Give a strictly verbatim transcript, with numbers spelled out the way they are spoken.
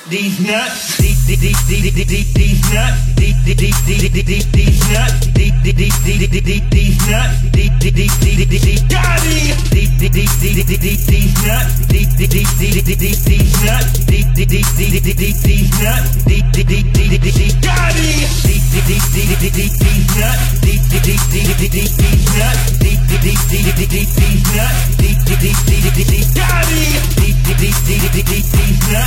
these nuts, these these these these these nuts, these these these these nuts, these these these these nuts, these these these these got him. These these these these nuts, these these these these nuts, these these these these nuts, these these these got him. These these these these nuts, these these these nuts, these these these nuts, these these these got him. These these these nuts.